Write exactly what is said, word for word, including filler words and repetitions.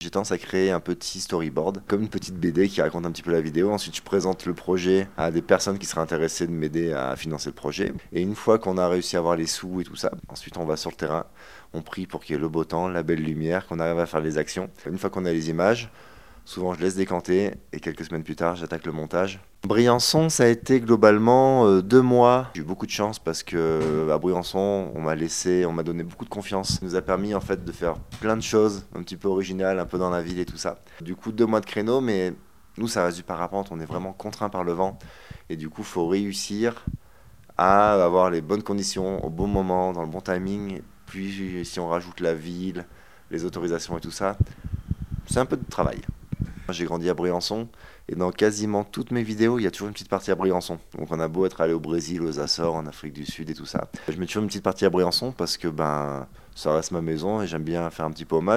J'ai tendance à créer un petit storyboard, comme une petite B D qui raconte un petit peu la vidéo. Ensuite, je présente le projet à des personnes qui seraient intéressées de m'aider à financer le projet. Et une fois qu'on a réussi à avoir les sous et tout ça, ensuite on va sur le terrain, on prie pour qu'il y ait le beau temps, la belle lumière, qu'on arrive à faire les actions. Une fois qu'on a les images, souvent je laisse décanter et quelques semaines plus tard, j'attaque le montage. Briançon, ça a été globalement euh, deux mois. J'ai eu beaucoup de chance parce que euh, à Briançon, on m'a laissé, on m'a donné beaucoup de confiance. Ça nous a permis en fait de faire plein de choses, un petit peu originales, un peu dans la ville et tout ça. Du coup, deux mois de créneau, mais nous, ça reste du parapente. On est vraiment contraint par le vent et du coup, faut réussir à avoir les bonnes conditions au bon moment, dans le bon timing. Puis, si on rajoute la ville, les autorisations et tout ça, c'est un peu de travail. J'ai grandi à Briançon et dans quasiment toutes mes vidéos, il y a toujours une petite partie à Briançon. Donc on a beau être allé au Brésil, aux Açores, en Afrique du Sud et tout ça. Je mets toujours une petite partie à Briançon parce que ben ça reste ma maison et j'aime bien faire un petit peu hommage.